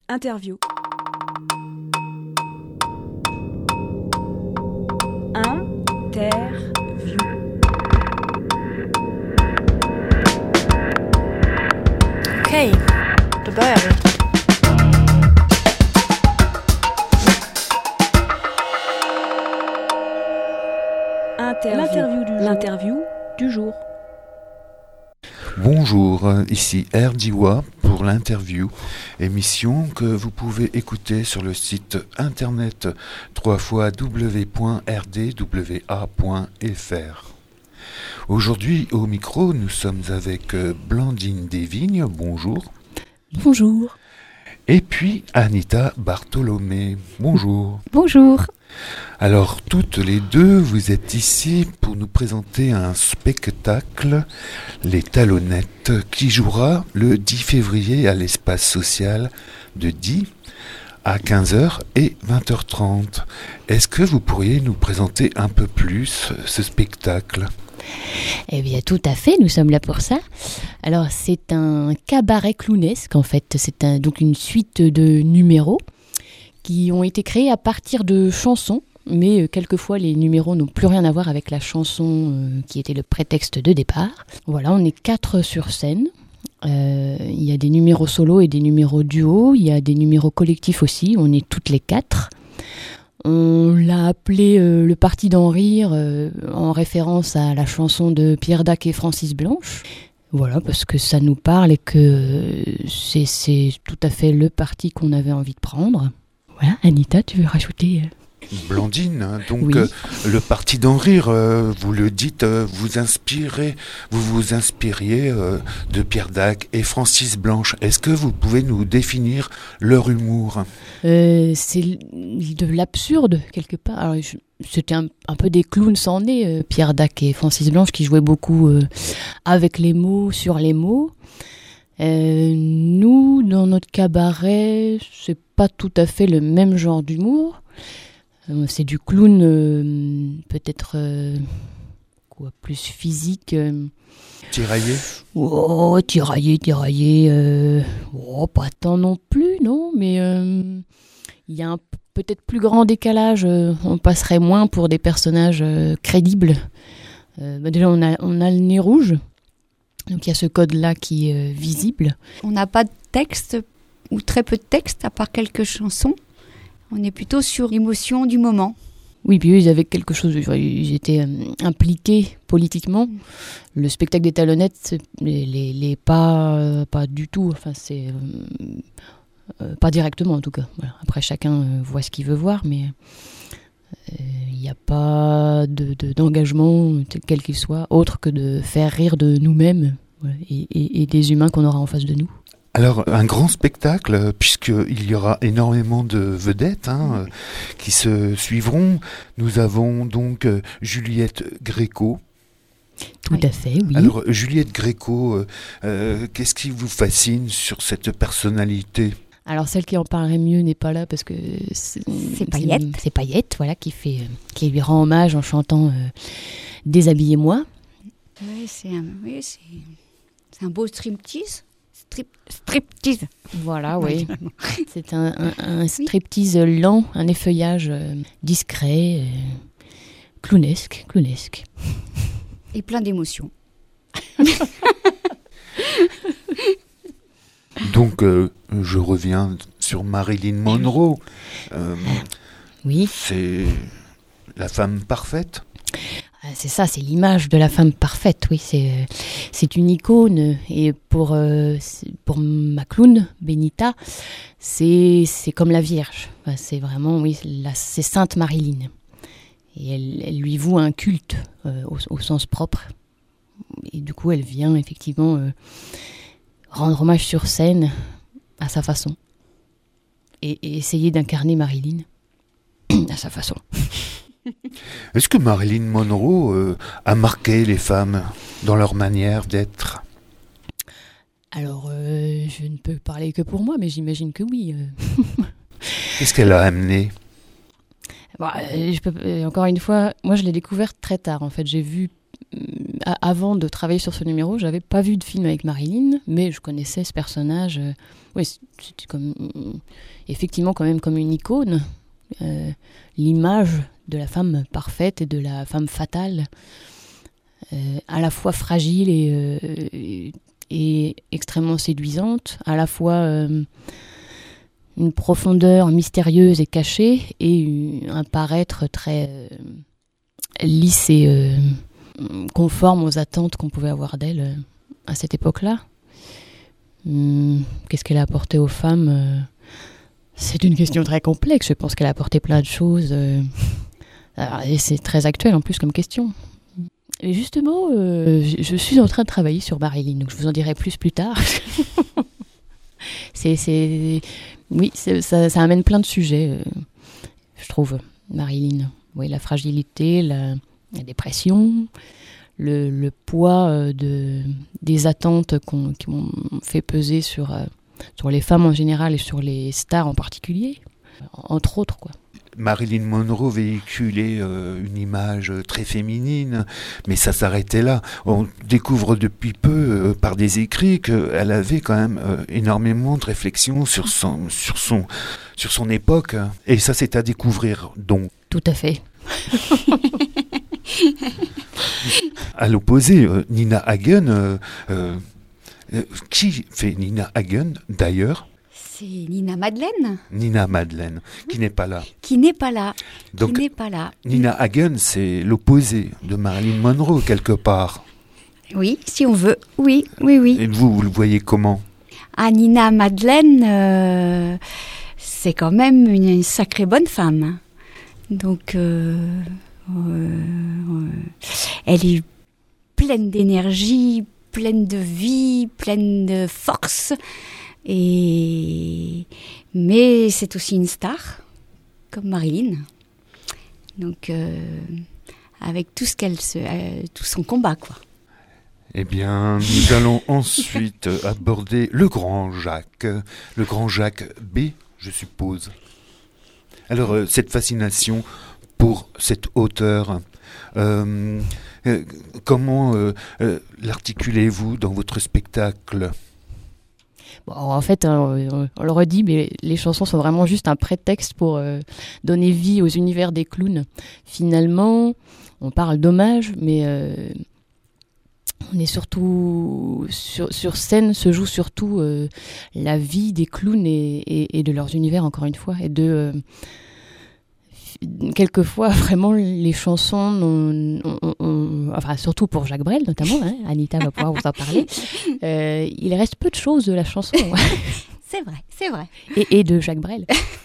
Interview. Interview. Okej, då börjar vi. L'interview du jour. Bonjour, ici RDiwa pour l'interview, émission que vous pouvez écouter sur le site internet www.rdwa.fr. Aujourd'hui au micro, nous sommes avec Blandine Desvignes, bonjour. Bonjour. Et puis Anita Bartholomé, bonjour. Bonjour. Alors toutes les deux, vous êtes ici pour nous présenter un spectacle, Les Talonnettes, qui jouera le 10 février à l'espace social de Die à 15h et 20h30. Est-ce que vous pourriez nous présenter un peu plus ce spectacle ? Eh bien, tout à fait, nous sommes là pour ça. Alors, c'est un cabaret clownesque, en fait. C'est donc une suite de numéros qui ont été créés à partir de chansons, mais quelquefois, les numéros n'ont plus rien à voir avec la chanson qui était le prétexte de départ. Voilà, on est 4 sur scène. Il y a des numéros solos et des numéros duos. Il y a des numéros collectifs aussi. On est toutes les 4. On l'a appelé le Parti d'en rire en référence à la chanson de Pierre Dac et Francis Blanche. Voilà, parce que ça nous parle et que c'est tout à fait le parti qu'on avait envie de prendre. Voilà, Anita, tu veux rajouter Blandine, donc oui. le Parti d'en rire, vous le dites, vous vous inspiriez de Pierre Dac et Francis Blanche. Est-ce que vous pouvez nous définir leur humour ? C'est de l'absurde, quelque part. Alors, c'était un peu des clowns sans nez, Pierre Dac et Francis Blanche, qui jouaient beaucoup avec les mots, sur les mots. Nous, dans notre cabaret, c'est pas tout à fait le même genre d'humour. C'est du clown peut-être plus physique. Tiraillé ? Oh, tiraillé. Pas tant non plus, non, mais il y a un peut-être plus grand décalage. On passerait moins pour des personnages crédibles. Déjà, on a le nez rouge. Donc il y a ce code-là qui est visible. On n'a pas de texte, ou très peu de texte, à part quelques chansons. On est plutôt sur l'émotion du moment. Oui, puis eux, ils avaient quelque chose, ils étaient impliqués politiquement. Le spectacle des Talonnettes, les pas du tout, enfin c'est pas directement en tout cas. Voilà. Après, chacun voit ce qu'il veut voir, mais il n'y a pas d'engagement, quel qu'il soit, autre que de faire rire de nous-mêmes, voilà, et des humains qu'on aura en face de nous. Alors, un grand spectacle, puisqu'il y aura énormément de vedettes qui se suivront. Nous avons donc Juliette Gréco. Tout à fait, oui. Alors, Juliette Gréco, qu'est-ce qui vous fascine sur cette personnalité ? Alors, celle qui en parlerait mieux n'est pas là parce que c'est Payette. C'est Payette, voilà, qui lui rend hommage en chantant Déshabillez-moi. Oui, c'est un beau striptease. Striptease. Voilà, oui. C'est un striptease lent, un effeuillage discret, clownesque. Et plein d'émotions. Donc, je reviens sur Marilyn Monroe. Oui. C'est la femme parfaite. C'est ça, c'est l'image de la femme parfaite, oui. C'est une icône. Et pour ma clown, Benita, c'est comme la Vierge. Enfin, c'est vraiment, oui, c'est Sainte Marilyn. Et elle lui voue un culte au sens propre. Et du coup, elle vient effectivement rendre hommage sur scène à sa façon. Et essayer d'incarner Marilyn à sa façon. Est-ce que Marilyn Monroe a marqué les femmes dans leur manière d'être ? Alors, je ne peux parler que pour moi, mais j'imagine que oui. Qu'est-ce qu'elle a amené ? Encore une fois, moi je l'ai découverte très tard. En fait, j'ai vu avant de travailler sur ce numéro, j'avais pas vu de film avec Marilyn, mais je connaissais ce personnage. Oui, c'était effectivement quand même comme une icône. L'image de la femme parfaite et de la femme fatale, à la fois fragile et extrêmement séduisante, à la fois une profondeur mystérieuse et cachée, et un paraître très lisse et conforme aux attentes qu'on pouvait avoir d'elle à cette époque-là. Qu'est-ce qu'elle a apporté aux femmes ? C'est une question très complexe. Je pense qu'elle a apporté plein de choses. Et c'est très actuel en plus comme question. Et justement, je suis en train de travailler sur Marilyn, donc je vous en dirai plus tard. Oui, ça amène plein de sujets, je trouve, Marilyn. Oui, la fragilité, la dépression, le poids des attentes qui ont fait peser sur les femmes en général et sur les stars en particulier, entre autres, quoi. Marilyn Monroe véhiculait une image très féminine, mais ça s'arrêtait là. On découvre depuis peu, par des écrits, qu'elle avait quand même énormément de réflexions sur son époque, et ça c'est à découvrir. Donc, tout à fait. À l'opposé, Nina Hagen, qui fait Nina Hagen d'ailleurs? C'est Nina Madeleine. Nina Madeleine, qui n'est pas là. Qui n'est pas là. Donc, qui n'est pas là. Nina Hagen, c'est l'opposé de Marilyn Monroe, quelque part. Oui, si on veut. Oui. Et vous le voyez comment? Ah, Nina Madeleine, c'est quand même une sacrée bonne femme. Donc, elle est pleine d'énergie, pleine de vie, pleine de force. Mais c'est aussi une star, comme Marilyn. Donc, avec tout tout son combat, quoi. Eh bien, nous allons ensuite aborder le Grand Jacques B, je suppose. Alors, cette fascination pour cet auteur, comment l'articulez-vous dans votre spectacle ? Bon, en fait, on le redit, mais les chansons sont vraiment juste un prétexte pour donner vie aux univers des clowns. Finalement, on parle d'hommage, mais on est surtout sur scène, se joue surtout la vie des clowns et de leurs univers, encore une fois, et de quelquefois vraiment les chansons enfin surtout pour Jacques Brel notamment, hein, Anita va pouvoir vous en parler, il reste peu de choses de la chanson. C'est vrai. Et de Jacques Brel.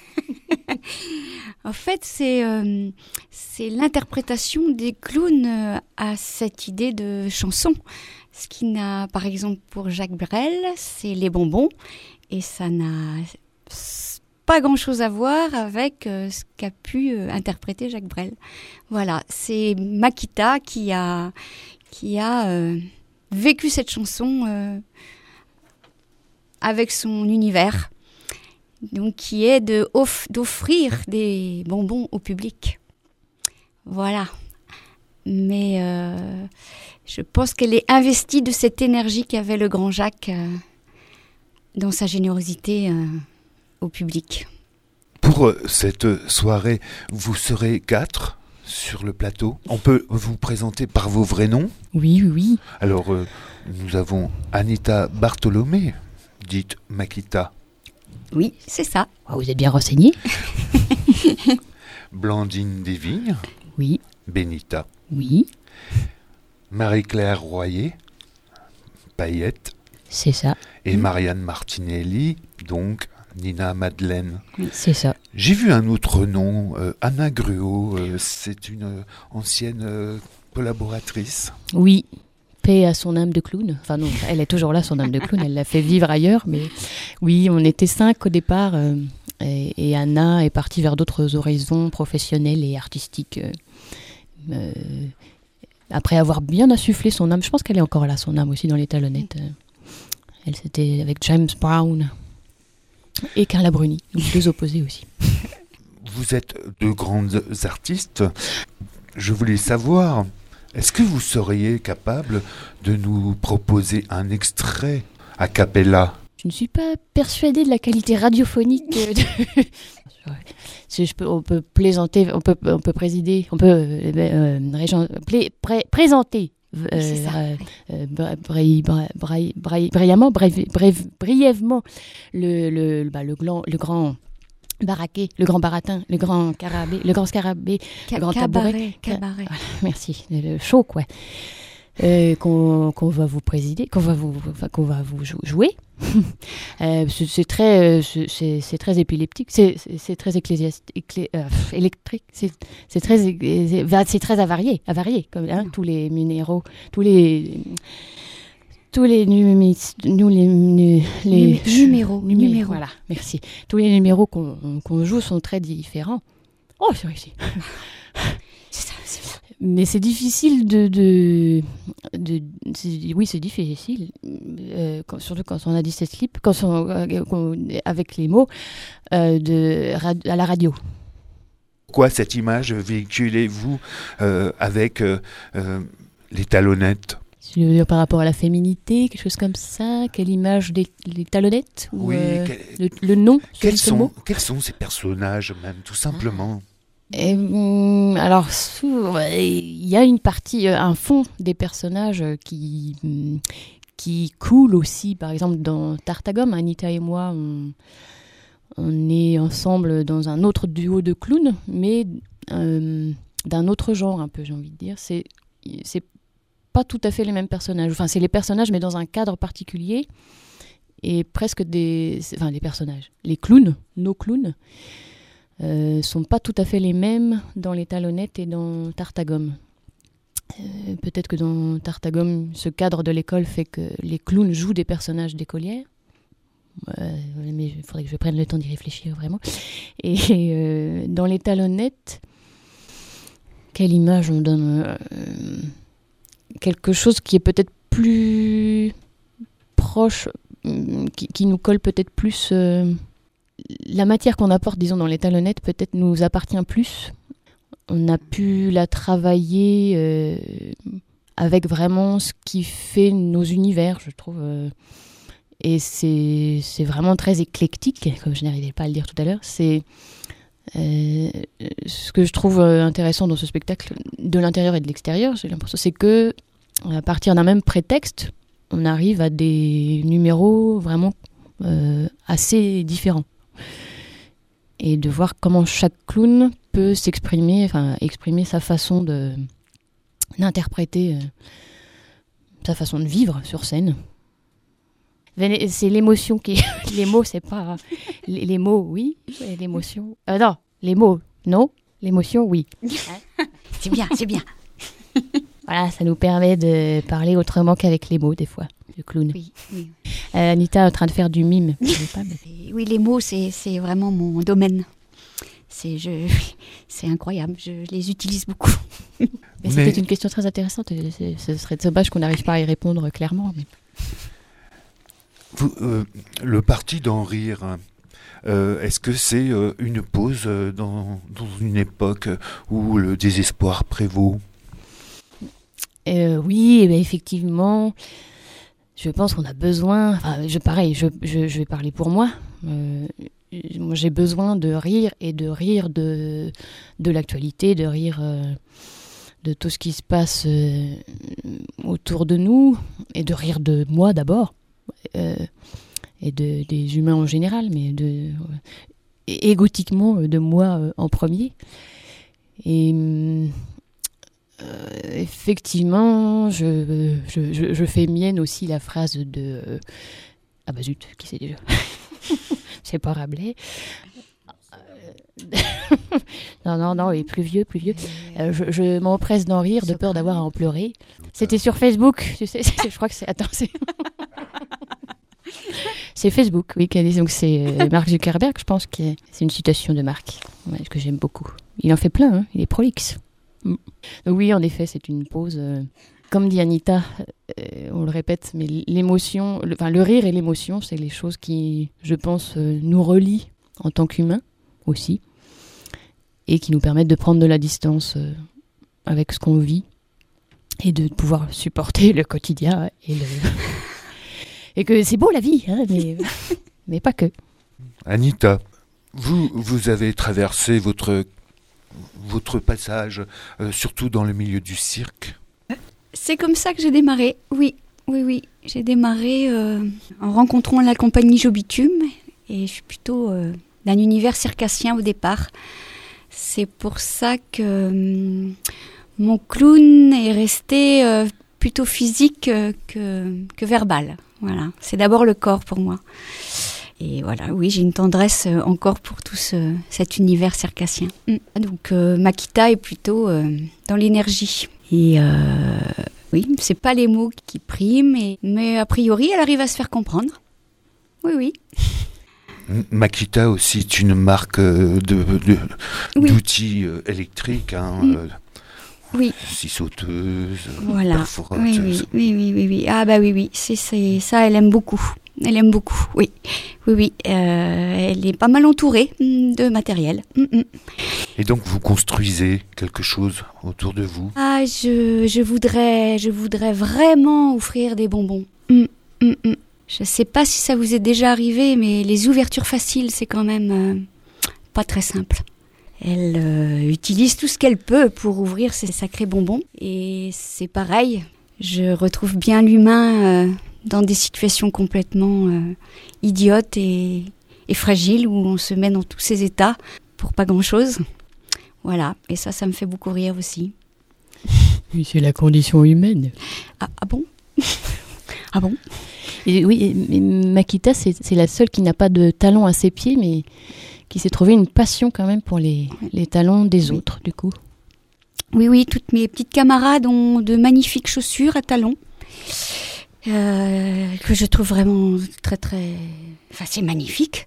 En fait, c'est l'interprétation des clowns à cette idée de chanson. Ce qui n'a, par exemple, pour Jacques Brel, c'est les bonbons, et ça n'a pas grand-chose à voir avec ce qu'a pu interpréter Jacques Brel. Voilà, c'est Makita qui a vécu cette chanson avec son univers, donc qui est d'offrir des bonbons au public. Voilà. Mais je pense qu'elle est investie de cette énergie qu'avait le grand Jacques dans sa générosité au public. Pour cette soirée, vous serez 4 sur le plateau. On peut vous présenter par vos vrais noms ? Oui. Alors, nous avons Anita Bartholomé, dite Makita. Oui, c'est ça. Oh, vous êtes bien renseigné. Blandine Desvignes. Oui. Benita. Oui. Marie-Claire Royer, Paillette. C'est ça. Et Marianne Martinelli, donc Nina Madeleine. C'est ça. J'ai vu un autre nom, Anna Gruau, c'est une ancienne collaboratrice. Oui, paix à son âme de clown. Enfin non, elle est toujours là, son âme de clown, elle l'a fait vivre ailleurs. Mais oui, on était 5 au départ, et Anna est partie vers d'autres horizons professionnels et artistiques. Après avoir bien insufflé son âme, je pense qu'elle est encore là, son âme aussi dans les talonnettes. Elle, c'était avec James Brown et Carla Bruni, donc 2 opposés aussi. Vous êtes 2 grandes artistes. Je voulais savoir, Est-ce que vous seriez capable de nous proposer un extrait a cappella? Je ne suis pas persuadée de la qualité radiophonique on peut plaisanter, on peut présider, on peut présenter brièvement le grand baraquet, le grand baratin, le grand carabé, le grand scarabée, le grand tabouret. Cabaret. Merci, le show quoi. Qu'on va vous présider, qu'on va vous jouer. C'est très épileptique, c'est très électrique, c'est très avarié comme tous les numéros, tous les numéros. Voilà, merci. Tous les numéros qu'on joue sont très différents. Oh, c'est réussi. C'est ça. Mais c'est difficile oui, c'est difficile, surtout quand on a 17 clips, avec les mots à la radio. Pourquoi cette image véhiculez-vous avec les talonnettes? Par rapport à la féminité, quelque chose comme ça? Quelle image des talonnettes? Oui, le nom? Quels sont ces personnages, même, tout simplement? Alors, il y a une partie, un fond des personnages qui coule aussi. Par exemple, dans Tartagum, Anita et moi, on est ensemble dans un autre duo de clowns, mais d'un autre genre, un peu, j'ai envie de dire. C'est pas tout à fait les mêmes personnages. Enfin, c'est les personnages, mais dans un cadre particulier. Et presque les personnages. Les clowns, nos clowns, sont pas tout à fait les mêmes dans les talonnettes et dans Tartagum. Peut-être que dans Tartagum, ce cadre de l'école fait que les clowns jouent des personnages d'écolières. Mais il faudrait que je prenne le temps d'y réfléchir vraiment. Et dans les talonnettes, quelle image on donne? Quelque chose qui est peut-être plus proche, qui nous colle peut-être plus. La matière qu'on apporte, disons, dans les talonnettes, peut-être nous appartient plus. On a pu la travailler avec vraiment ce qui fait nos univers, je trouve. Et c'est vraiment très éclectique, comme je n'arrivais pas à le dire tout à l'heure. C'est ce que je trouve intéressant dans ce spectacle, de l'intérieur et de l'extérieur, j'ai l'impression, c'est que à partir d'un même prétexte, on arrive à des numéros vraiment assez différents. Et de voir comment chaque clown peut exprimer sa façon d'interpréter, sa façon de vivre sur scène. C'est l'émotion qui... Les mots, c'est pas... Les mots, oui. Et l'émotion... non, les mots, non. L'émotion, oui. C'est bien. Voilà, ça nous permet de parler autrement qu'avec les mots, des fois, le clown. Oui. Anita est en train de faire du mime. Oui, les mots, c'est vraiment mon domaine. C'est incroyable, je les utilise beaucoup. Mais c'était une question très intéressante. Ce serait dommage qu'on n'arrive pas à y répondre clairement. Mais... le parti d'en rire, est-ce que c'est une pause dans une époque où le désespoir prévaut? Oui, effectivement, je pense qu'on a besoin... je vais parler pour moi. Moi, j'ai besoin de rire et de rire de l'actualité, de rire de tout ce qui se passe autour de nous, et de rire de moi d'abord, et des humains en général, mais égotiquement de moi en premier. Et effectivement, je fais mienne aussi la phrase de... ah bah zut, qui c'est déjà? C'est pas Rabelais. Non, et plus vieux. Je m'empresse d'en rire de peur d'avoir à en pleurer. C'était sur Facebook, tu sais, je crois que c'est... Attends, c'est Facebook, oui, donc c'est Mark Zuckerberg, je pense que c'est une citation de Mark, que j'aime beaucoup. Il en fait plein, hein, il est prolixe. Donc oui, en effet, c'est une pause... Comme dit Anita, on le répète, mais l'émotion, le rire et l'émotion, c'est les choses qui, je pense, nous relient en tant qu'humains aussi, et qui nous permettent de prendre de la distance avec ce qu'on vit et de pouvoir supporter le quotidien et que c'est beau la vie, hein, mais pas que. Anita, vous avez traversé votre passage, surtout dans le milieu du cirque. C'est comme ça que j'ai démarré, oui. J'ai démarré en rencontrant la compagnie Jobitume et je suis plutôt d'un univers circassien au départ. C'est pour ça que mon clown est resté plutôt physique que verbal. Voilà, c'est d'abord le corps pour moi. Et voilà, oui, j'ai une tendresse encore pour tout cet univers circassien. Donc Makita est plutôt dans l'énergie. Et oui, c'est pas les mots qui priment, mais a priori, elle arrive à se faire comprendre. Oui. Makita aussi est une marque d'outils électriques, oui. Scie sauteuse, voilà. perforateuse. Oui. Ah bah oui, c'est ça, elle aime beaucoup. Elle aime beaucoup, oui. Elle est pas mal entourée de matériel. Et donc vous construisez quelque chose autour de vous? Ah, je voudrais vraiment offrir des bonbons. Je sais pas si ça vous est déjà arrivé, mais les ouvertures faciles, c'est quand même pas très simple. Elle utilise tout ce qu'elle peut pour ouvrir ces sacrés bonbons. Et c'est pareil, je retrouve bien l'humain dans des situations complètement idiotes et fragiles, où on se met dans tous ces états pour pas grand-chose. Voilà, et ça me fait beaucoup rire aussi. Oui, c'est la condition humaine. Ah bon? Ah bon? Et oui, mais Makita, c'est la seule qui n'a pas de talons à ses pieds, mais qui s'est trouvé une passion quand même pour les talons des autres, du coup. Oui, toutes mes petites camarades ont de magnifiques chaussures à talons. Que je trouve vraiment très très... Enfin, c'est magnifique.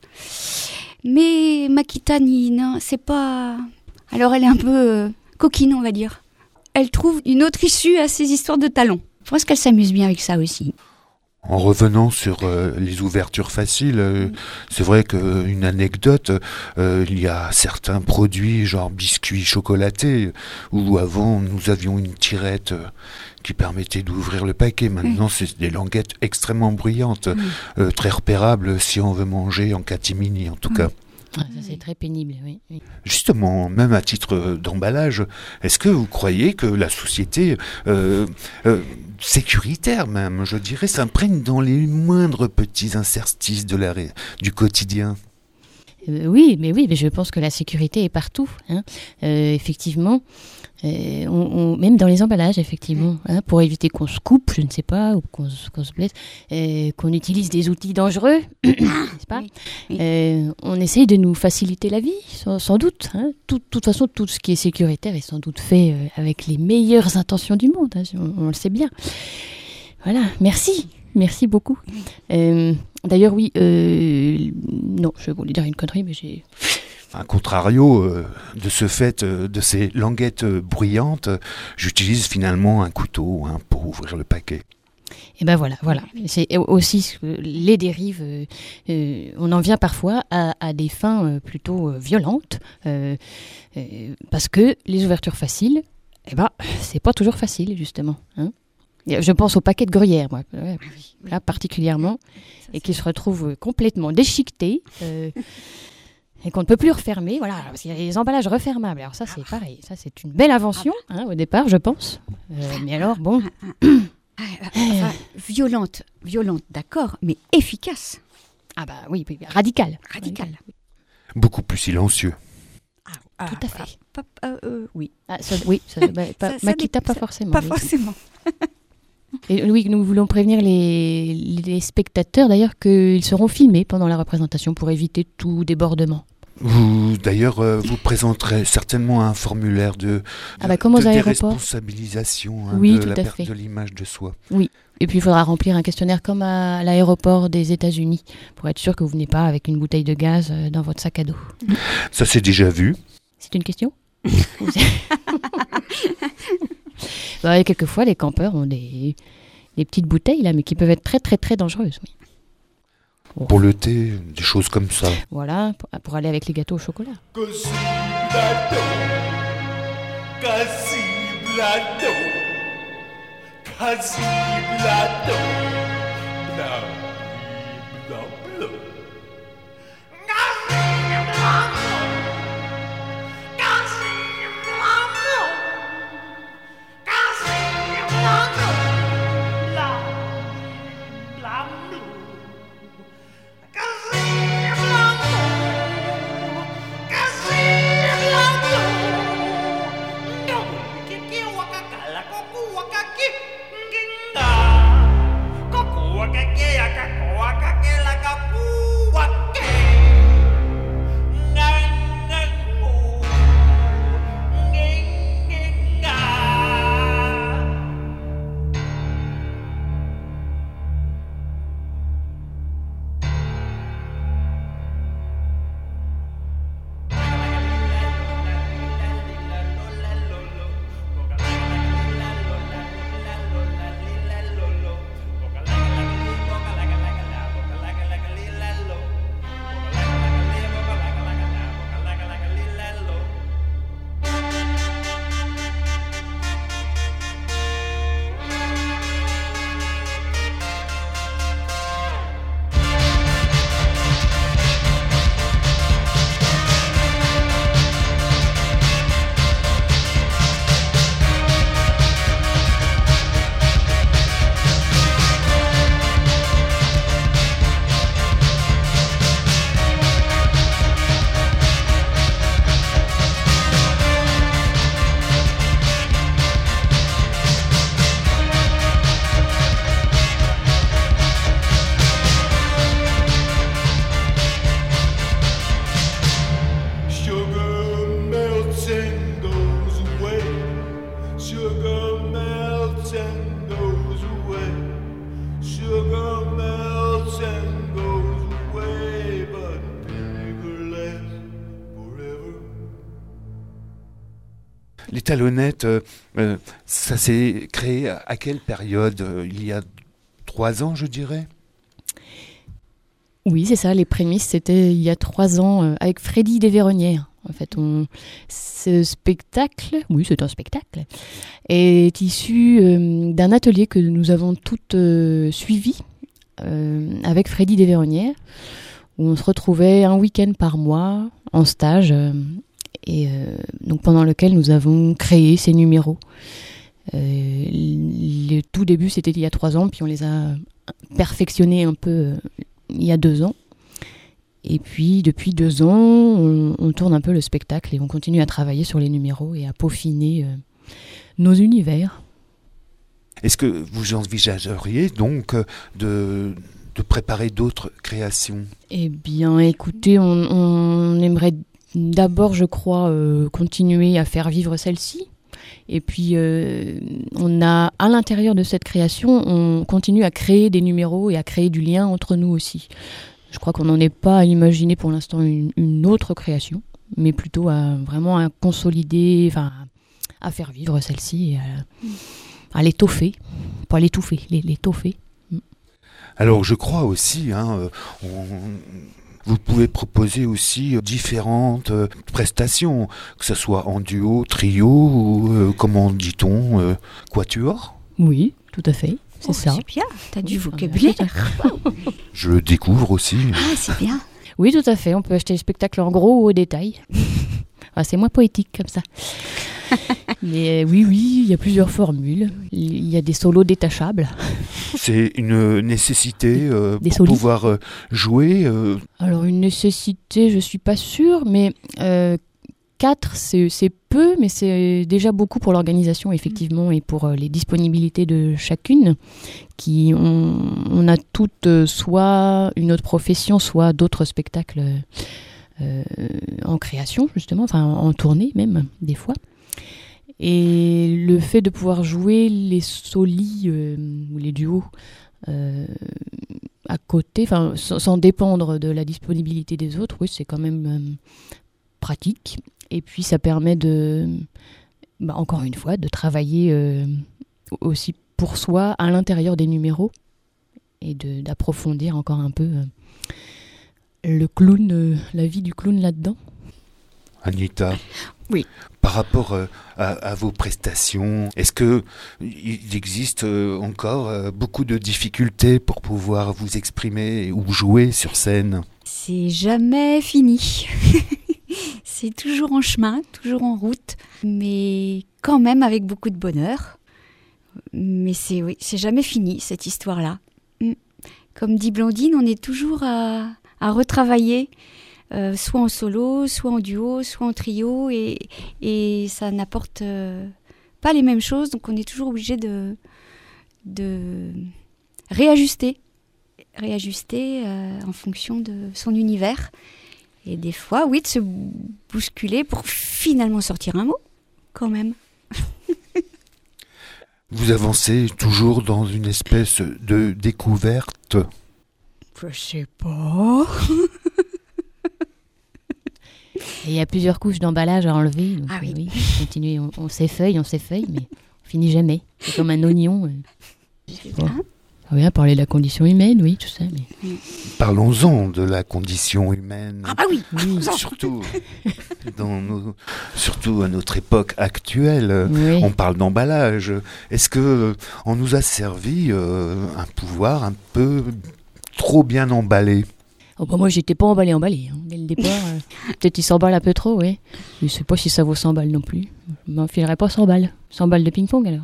Mais Makita, non, c'est pas... Alors elle est un peu coquine, on va dire. Elle trouve une autre issue à ces histoires de talons. Je pense qu'elle s'amuse bien avec ça aussi. En revenant sur les ouvertures faciles, c'est vrai qu'une anecdote, il y a certains produits genre biscuits chocolatés, où avant nous avions une tirette qui permettait d'ouvrir le paquet. Maintenant c'est des languettes extrêmement bruyantes, très repérables si on veut manger en catimini en tout cas. Ah, ça c'est très pénible, oui. Justement, même à titre d'emballage, est-ce que vous croyez que la société sécuritaire même, je dirais, s'imprègne dans les moindres petits interstices du quotidien? Oui, mais je pense que la sécurité est partout, hein. Effectivement, même dans les emballages, effectivement, hein, pour éviter qu'on se coupe, je ne sais pas, ou qu'on se blesse, qu'on utilise des outils dangereux, n'est-ce pas? On essaye de nous faciliter la vie, sans doute. Hein. De toute façon, tout ce qui est sécuritaire est sans doute fait avec les meilleures intentions du monde, hein, on le sait bien. Voilà, merci beaucoup. D'ailleurs, oui, non, je voulais dire une connerie, mais j'ai... A contrario de ce fait, de ces languettes bruyantes, j'utilise finalement un couteau pour ouvrir le paquet. Et ben voilà. C'est aussi les dérives. On en vient parfois à des fins plutôt violentes, parce que les ouvertures faciles, c'est pas toujours facile justement. Hein. Je pense au paquet de gruyère, moi, là particulièrement, et qui se retrouve complètement déchiqueté. Et qu'on ne peut plus refermer, voilà, parce qu'il y a les emballages refermables. Alors ça, c'est pareil, ça c'est une belle invention, hein, au départ, je pense. Mais alors, bon... Enfin, violente, d'accord, mais efficace. Ah bah oui, radical. Beaucoup plus silencieux. Tout à fait. Oui. Makita, pas forcément. Pas forcément. Et oui, nous voulons prévenir les spectateurs d'ailleurs qu'ils seront filmés pendant la représentation pour éviter tout débordement. D'ailleurs, vous présenterez certainement un formulaire de déresponsabilisation de la perte de l'image de soi. Oui, et puis il faudra remplir un questionnaire comme à l'aéroport des États-Unis pour être sûr que vous venez pas avec une bouteille de gaz dans votre sac à dos. Ça c'est déjà vu. C'est une question? Quelquefois, les campeurs ont des petites bouteilles là, mais qui peuvent être très très très dangereuses. Oui. Pour le thé, des choses comme ça. Voilà, pour aller avec les gâteaux au chocolat. Les talonnettes, ça s'est créé à quelle période? Il y a 3 ans, je dirais? Oui, c'est ça, les prémices, c'était il y a 3 ans avec Freddy Desvéronnières. En fait, ce spectacle, oui, c'est un spectacle, est issu d'un atelier que nous avons toutes suivi avec Freddy Desvéronnières, où on se retrouvait un week-end par mois en stage, et donc pendant lequel nous avons créé ces numéros. Le tout début, c'était il y a 3 ans, puis on les a perfectionnés un peu il y a 2 ans. Et puis, depuis 2 ans, on tourne un peu le spectacle et on continue à travailler sur les numéros et à peaufiner nos univers. Est-ce que vous envisageriez donc de préparer d'autres créations? Eh bien, écoutez, on aimerait d'abord, je crois, continuer à faire vivre celle-ci. Et puis, on a, à l'intérieur de cette création, on continue à créer des numéros et à créer du lien entre nous aussi. Je crois qu'on n'en est pas à imaginer pour l'instant une autre création, mais plutôt vraiment à consolider, enfin, à faire vivre celle-ci, et à l'étoffer, pas l'étouffer, l'étoffer. Alors, je crois aussi, vous pouvez proposer aussi différentes prestations, que ce soit en duo, trio, ou comment dit-on, quatuor? Oui, tout à fait. C'est ça. C'est bien, t'as du vocabulaire. Je le découvre aussi. Ah, c'est bien. Oui, tout à fait. On peut acheter le spectacle en gros ou au détail. Enfin, c'est moins poétique comme ça. Mais oui, il y a plusieurs formules. Il y a des solos détachables. C'est une nécessité pour solis. pouvoir jouer Alors, une nécessité, je ne suis pas sûre, mais 4, c'est peu, mais c'est déjà beaucoup pour l'organisation, effectivement, et pour les disponibilités de chacune, qui on a toutes soit une autre profession, soit d'autres spectacles en création, justement, enfin en tournée même, des fois. Et le fait de pouvoir jouer les solis ou les duos à côté, enfin sans dépendre de la disponibilité des autres, oui, c'est quand même pratique. Et puis ça permet encore une fois, de travailler aussi pour soi à l'intérieur des numéros et d'approfondir encore un peu le clown, la vie du clown là-dedans. Anita. Oui. Par rapport à vos prestations, est-ce qu'il existe encore beaucoup de difficultés pour pouvoir vous exprimer ou jouer sur scène ? C'est jamais fini. C'est toujours en chemin, toujours en route, mais quand même avec beaucoup de bonheur. Mais c'est jamais fini, cette histoire-là. Comme dit Blandine, on est toujours à retravailler, soit en solo, soit en duo, soit en trio, et ça n'apporte pas les mêmes choses, donc on est toujours obligé de réajuster en fonction de son univers. Et des fois, oui, de se bousculer pour finalement sortir un mot, quand même. Vous avancez toujours dans une espèce de découverte ? Je sais pas. Il y a plusieurs couches d'emballage à enlever. Donc, Ah oui. Continuez, on s'effeuille, mais on finit jamais. C'est comme un oignon. Bon. Oui, à parler de la condition humaine, oui, tout ça. Mais... Parlons-en de la condition humaine. Ah bah oui, Surtout à notre époque actuelle, Oui. on parle d'emballage. Est-ce que on nous a servi un pouvoir un peu trop bien emballé ? Oh, bah, moi, j'étais pas emballé. Hein. Dès le départ, peut-être il s'emballe un peu trop, oui. Je sais pas si ça vaut 100 balles non plus. Je m'enfilerais pas 100 balles. 100 balles de ping-pong, alors.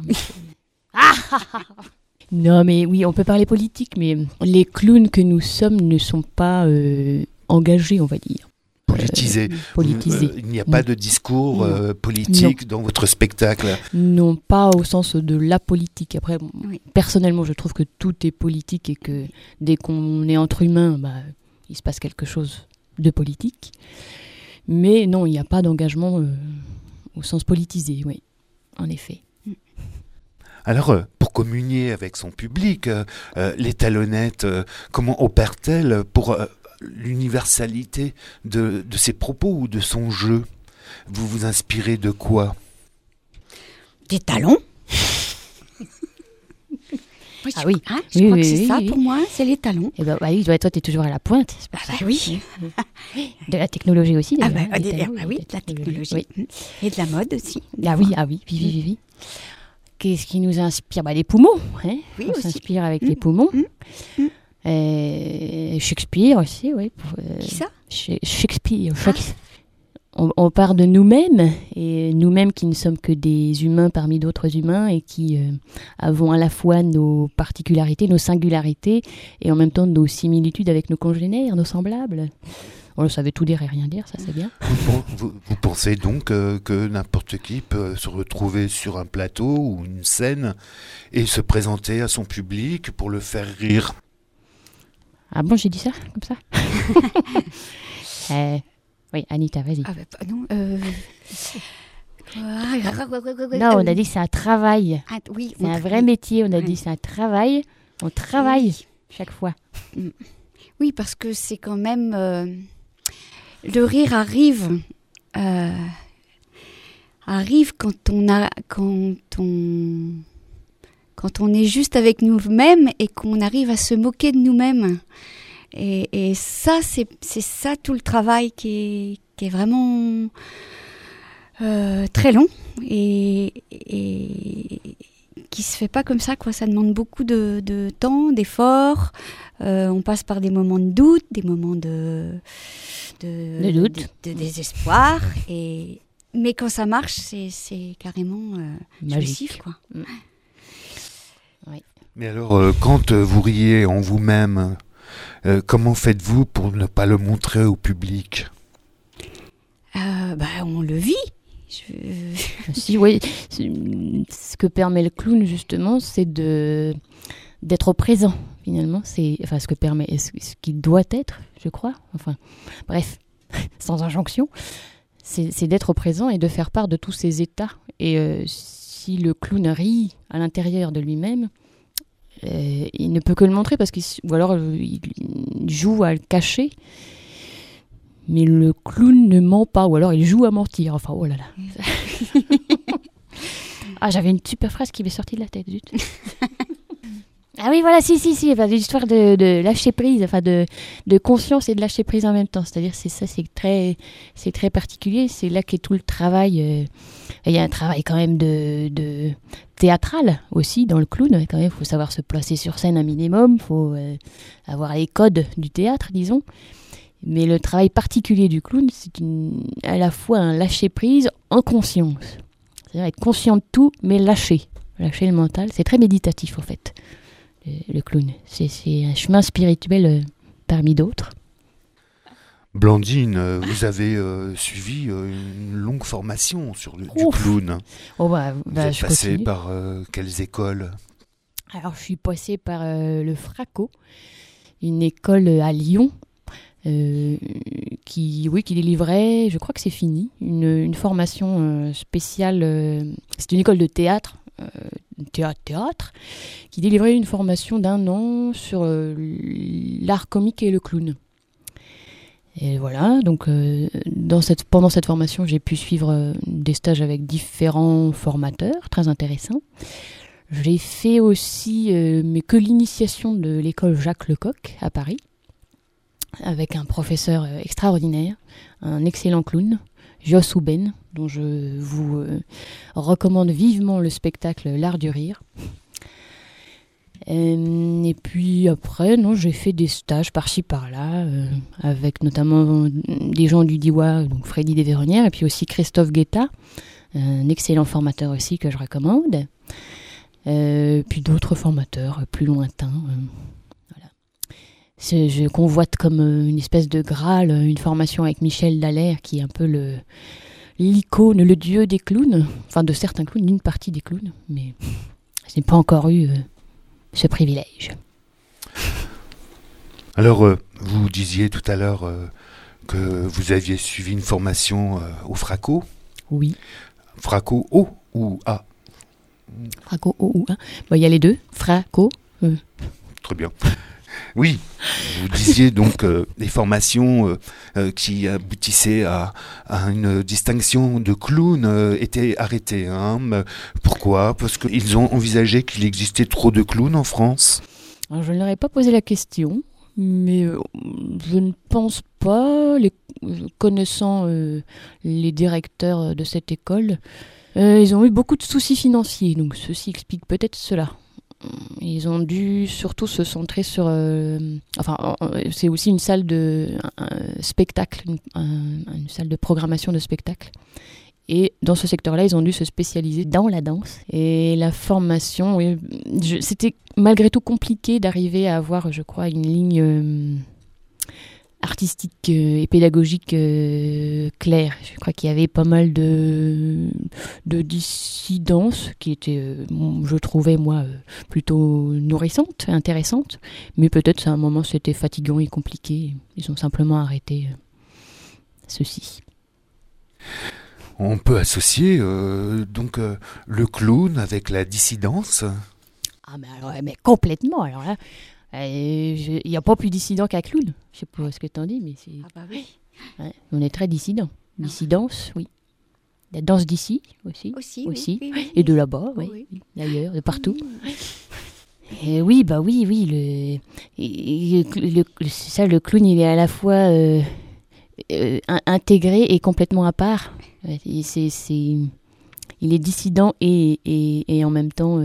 Non, mais oui, on peut parler politique, mais les clowns que nous sommes ne sont pas engagés, on va dire. Politisés. Politisés. Il n'y a pas de discours politique dans votre spectacle. Non, pas au sens de la politique. Après, Oui. personnellement, je trouve que tout est politique et que dès qu'on est entre humains, il se passe quelque chose de politique. Mais non, il n'y a pas d'engagement au sens politisé, oui, en effet. Alors, pour communier avec son public, les talonnettes, comment opèrent-elles pour l'universalité de ses propos ou de son jeu ? Vous vous inspirez de quoi ? Des talons. Ah oui. Hein, je crois que c'est ça pour moi, c'est les talons. Et oui, toi, tu es toujours à la pointe. C'est Ah bah oui. de la technologie aussi, Ah d'ailleurs. bah, Les oui, talons, de la technologie. Oui. Et de la mode aussi. Oui. Qu'est-ce qui nous inspire ? Les poumons. Hein, Oui, on aussi. s'inspire avec les poumons. Shakespeare aussi, oui. Qui ça ? Shakespeare. On part de nous-mêmes, et nous-mêmes qui ne sommes que des humains parmi d'autres humains et qui avons à la fois nos particularités, nos singularités, et en même temps nos similitudes avec nos congénères, nos semblables. On savait tout dire et rien dire, ça c'est bien. Vous pensez donc que n'importe qui peut se retrouver sur un plateau ou une scène et se présenter à son public pour le faire rire ? Ah bon, j'ai dit ça, comme ça Oui, Anita, vas-y. Ah bah non. Non, on a dit que c'est un travail. Ah, oui, C'est un vrai métier, on a dit c'est un travail. On travaille chaque fois. Oui, parce que c'est quand même... le rire arrive quand on est juste avec nous-mêmes et qu'on arrive à se moquer de nous-mêmes. Et ça, c'est ça tout le travail qui est vraiment très long et qui se fait pas comme ça, quoi. Ça demande beaucoup de temps, d'efforts. On passe par des moments de doute, des moments de désespoir. Mais quand ça marche, c'est carrément jouissif, quoi. Oui. Mais alors, quand vous riez en vous-même, comment faites-vous pour ne pas le montrer au public ? On le vit. Si, oui. Ce que permet le clown, justement, c'est d'être présent, finalement. Ce qu'il doit être, je crois. Enfin, bref, sans injonction. C'est d'être présent et de faire part de tous ses états. Et si le clown rit à l'intérieur de lui-même, il ne peut que le montrer ou alors il joue à le cacher. Mais le clown ne ment pas, ou alors il joue à mentir. Enfin, oh là là. Ah, j'avais une super phrase qui m'est sortie de la tête, zut. Ah oui, voilà, si, enfin, l'histoire de lâcher prise, enfin de conscience et de lâcher prise en même temps. C'est-à-dire, c'est très particulier. C'est là qu'est tout le travail. Il y a un travail quand même de théâtral aussi dans le clown. Quand même, il faut savoir se placer sur scène un minimum. Il faut avoir les codes du théâtre, disons. Mais le travail particulier du clown, c'est à la fois un lâcher prise en conscience. C'est-à-dire être conscient de tout, mais lâcher le mental. C'est très méditatif, en fait. Le clown. C'est un chemin spirituel parmi d'autres. Blandine, vous avez suivi une longue formation sur du clown. Vous êtes passée par quelles écoles? Alors, je suis passée par le Fraco, une école à Lyon, qui délivrait, je crois que c'est fini, une formation spéciale. C'est une école de théâtre, qui délivrait une formation d'1 an sur l'art comique et le clown. Et voilà, donc pendant cette formation, j'ai pu suivre des stages avec différents formateurs, très intéressants. J'ai fait aussi, mais que l'initiation de l'école Jacques Lecoq à Paris, avec un professeur extraordinaire, un excellent clown, Jos Houben, dont je vous recommande vivement le spectacle L'Art du Rire. Et puis après, j'ai fait des stages par-ci par-là, avec notamment des gens du DIWA, donc Freddy Desvéronnières, et puis aussi Christophe Guetta, un excellent formateur aussi que je recommande. Puis d'autres formateurs plus lointains. Voilà. Je convoite comme une espèce de Graal, une formation avec Michel Dallaire, qui est un peu l'icône, le dieu des clowns, enfin de certains clowns, d'une partie des clowns, mais je n'ai pas encore eu ce privilège. Alors, vous disiez tout à l'heure que vous aviez suivi une formation au Fraco. Oui. Fraco O ou A? Fraco O ou A. Il y a les deux. Fraco. Très bien. Oui, vous disiez donc des formations qui aboutissaient à une distinction de clown étaient arrêtées. Pourquoi? Parce qu'ils ont envisagé qu'il existait trop de clowns en France. Alors, je ne leur ai pas posé la question, mais je ne pense pas, connaissant les directeurs de cette école, ils ont eu beaucoup de soucis financiers, donc ceci explique peut-être cela. Ils ont dû surtout se centrer sur... c'est aussi une salle de spectacle, une salle de programmation de spectacle. Et dans ce secteur-là, ils ont dû se spécialiser dans la danse. Et la formation, c'était malgré tout compliqué d'arriver à avoir, je crois, une ligne artistique et pédagogique claire. Je crois qu'il y avait pas mal de dissidences qui étaient, je trouvais, moi, plutôt nourrissantes, intéressantes. Mais peut-être, à un moment, c'était fatigant et compliqué. Ils ont simplement arrêté ceci. On peut associer donc le clown avec la dissidence. Ah mais complètement. Alors là, il n'y a pas plus dissident qu'un clown. Je sais pas ce que t'en dis, mais c'est... Ah bah oui. Ouais, on est très dissident. Dissidence, oui. La danse d'ici aussi. Oui. Et de là-bas, oui. D'ailleurs, de partout. Et oui, c'est ça, le clown, il est à la fois intégré et complètement à part. Il est dissident et en même temps...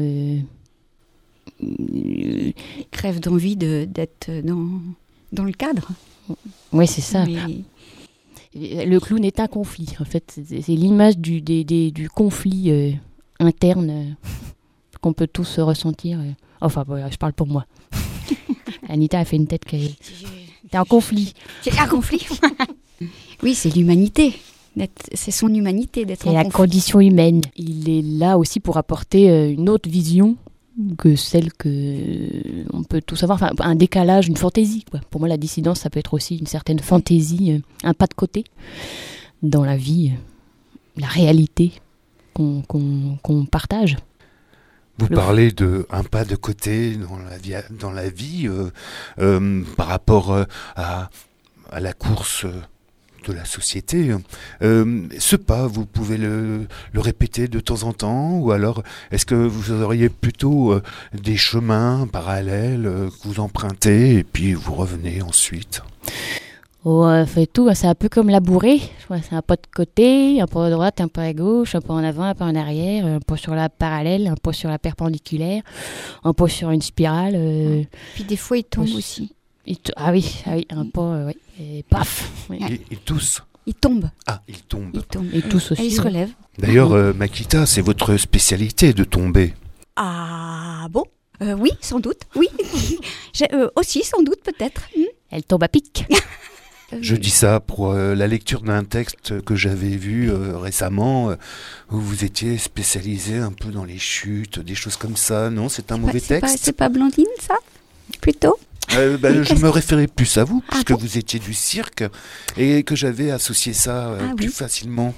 crève d'envie d'être dans le cadre. Oui, c'est ça. Mais... Le clown est un conflit. En fait, c'est l'image du conflit interne qu'on peut tous ressentir. Enfin, je parle pour moi. Anita a fait une tête qui est un conflit. C'est un conflit. Oui, c'est l'humanité. C'est son humanité d'être en conflit. C'est la condition humaine. Il est là aussi pour apporter une autre vision que celle que on peut tous avoir, enfin un décalage, une fantaisie, quoi. Pour moi, la dissidence, ça peut être aussi une certaine fantaisie, un pas de côté dans la vie, la réalité qu'on partage. Vous parlez de un pas de côté dans la vie par rapport à la course de la société. Ce pas, vous pouvez le répéter de temps en temps, ou alors est-ce que vous auriez plutôt des chemins parallèles que vous empruntez et puis vous revenez ensuite? Fait tout, c'est un peu comme labourer. C'est un pas de côté, un pas à droite, un pas à gauche, un pas en avant, un pas en arrière, un pas sur la parallèle, un pas sur la perpendiculaire, un pas sur une spirale. Puis des fois, il tombe aussi. Ah oui, un pas, oui. Et paf. Oui. Et tous? Il tombe. Ah, il tombe. Et tous aussi. Et il se relève. D'ailleurs, Makita, c'est votre spécialité de tomber. Ah bon? Oui, sans doute. Oui. Aussi, sans doute, peut-être. Elle tombe à pic. Je dis ça pour la lecture d'un texte que j'avais vu récemment, où vous étiez spécialisé un peu dans les chutes, des choses comme ça. Non, c'est un mauvais texte. C'est pas Blandine, ça? Plutôt? Je me référais plus à vous, puisque bon vous étiez du cirque, et que j'avais associé ça plus facilement.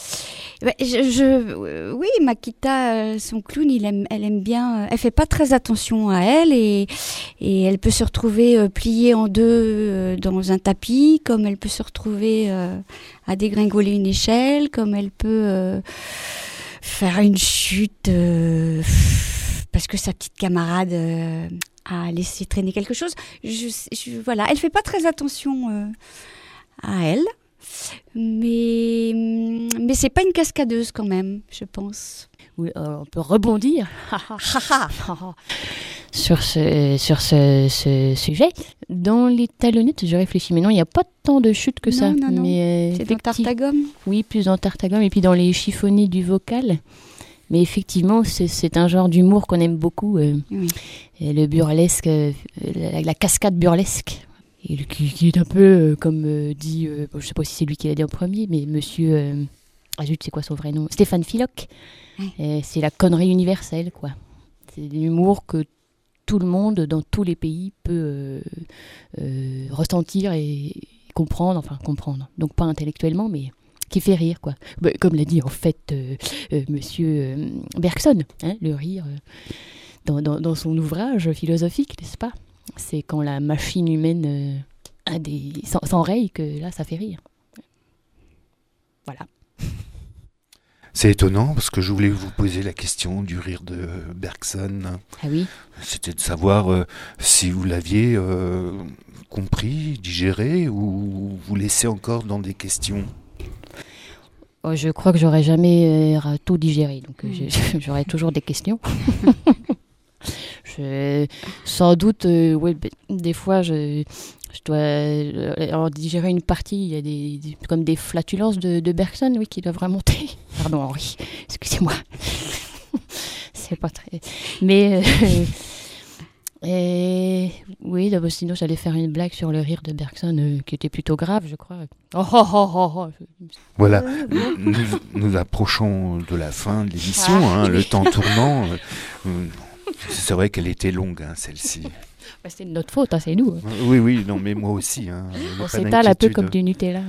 Oui, Makita, son clown, elle aime bien. Elle fait pas très attention à elle et elle peut se retrouver pliée en deux dans un tapis, comme elle peut se retrouver à dégringoler une échelle, comme elle peut faire une chute parce que sa petite camarade a laissé traîner quelque chose. Voilà, elle fait pas très attention à elle. Mais c'est pas une cascadeuse quand même, je pense. Oui, on peut rebondir sur ce sujet. Dans les talonnettes, je réfléchis, mais non, il n'y a pas tant de chutes que ça. Non. Mais, c'est dans Tartagum. Oui, plus dans Tartagum, et puis dans les chiffonnés du vocal. Mais effectivement, c'est un genre d'humour qu'on aime beaucoup. Oui. Et le burlesque, la cascade burlesque. Et qui est un peu, comme dit, je ne sais pas si c'est lui qui l'a dit en premier, mais monsieur, c'est quoi son vrai nom? Stéphane Philoc. C'est la connerie universelle, quoi. C'est l'humour que tout le monde, dans tous les pays, peut ressentir et comprendre. Donc pas intellectuellement, mais qui fait rire, quoi. Comme l'a dit, en fait, monsieur Bergson, le rire dans son ouvrage philosophique, n'est-ce pas? C'est quand la machine humaine s'enraye que là, ça fait rire. Voilà. C'est étonnant parce que je voulais vous poser la question du rire de Bergson. Ah oui. C'était de savoir si vous l'aviez compris, digéré, ou vous laissez encore dans des questions. Je crois que j'aurais jamais tout digéré, donc j'aurais toujours des questions. Sans doute, des fois, je dois en digérer une partie. Il y a comme des flatulences de Bergson, oui, qui doivent remonter. Pardon, Henri, excusez-moi. C'est pas très... Mais, oui, sinon, j'allais faire une blague sur le rire de Bergson, qui était plutôt grave, je crois. Voilà, nous approchons de la fin de l'émission, le temps tournant. C'est vrai qu'elle était longue, celle-ci. C'est de notre faute, c'est nous. Oui, non, mais moi aussi. On s'étale un peu comme du Nutella.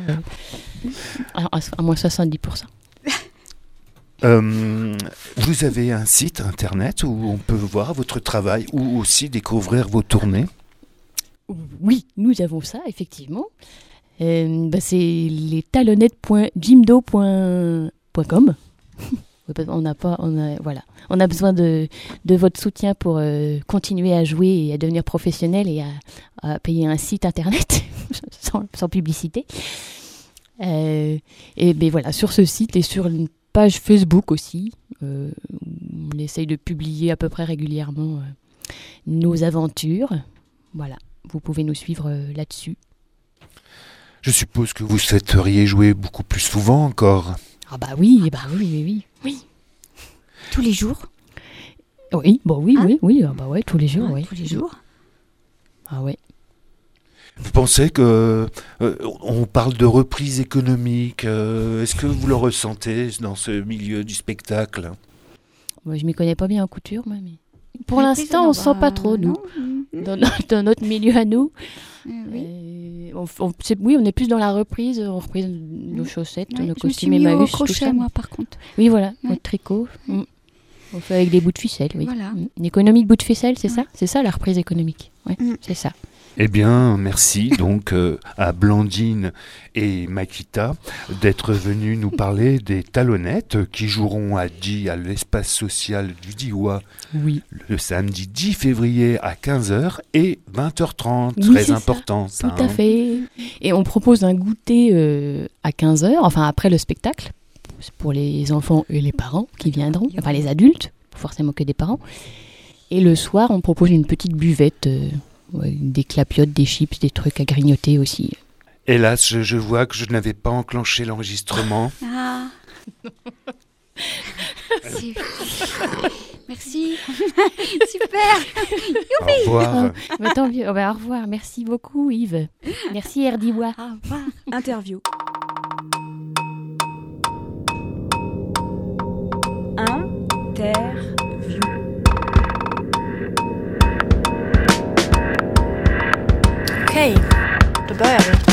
À moins 70%. Vous avez un site internet où on peut voir votre travail ou aussi découvrir vos tournées? Oui, nous avons ça, effectivement. C'est lestalonnettes.jimdo.com. On a besoin de votre soutien pour continuer à jouer et à devenir professionnel et à payer un site internet sans publicité. Et voilà, sur ce site et sur une page Facebook aussi, on essaye de publier à peu près régulièrement nos aventures. Voilà, vous pouvez nous suivre là-dessus. Je suppose que vous souhaiteriez jouer beaucoup plus souvent encore. Ah oui. Tous les jours? Oui, oui, tous les jours, oui. Tous les jours? Ah ouais. Vous pensez que on parle de reprise économique? Est-ce que vous le ressentez dans ce milieu du spectacle? Moi, je m'y connais pas bien en couture, mais pour l'instant, on ne sent pas trop, nous. Dans notre milieu à nous. Oui. On est plus dans la reprise. On reprise nos chaussettes, nos costumes et je me suis mis au tout crochet, ça. moi, par contre. Oui, voilà, notre tricot. On fait avec des bouts de ficelle, oui. Voilà. Une économie de bouts de ficelle, c'est ça? C'est ça, la reprise économique. Ouais, c'est ça. Eh bien, merci donc à Blandine et Makita d'être venus nous parler des talonnettes qui joueront à Die à l'espace social du Diois Oui. le samedi 10 février à 15h et 20h30. Oui, Très c'est important ça. Tout à fait. Et on propose un goûter à 15h, enfin après le spectacle, pour les enfants et les parents qui viendront, enfin les adultes, pas forcément que des parents. Et le soir, on propose une petite buvette, des clapiotes, des chips, des trucs à grignoter aussi. Hélas, je vois que je n'avais pas enclenché l'enregistrement. Ah. C'est- Merci. Super. Au revoir. Bah, tant mieux. Oh, bah, au revoir. Merci beaucoup, Yves. Merci, Erdiwa. Au revoir. Interview. Interview. Okay, då börjar vi.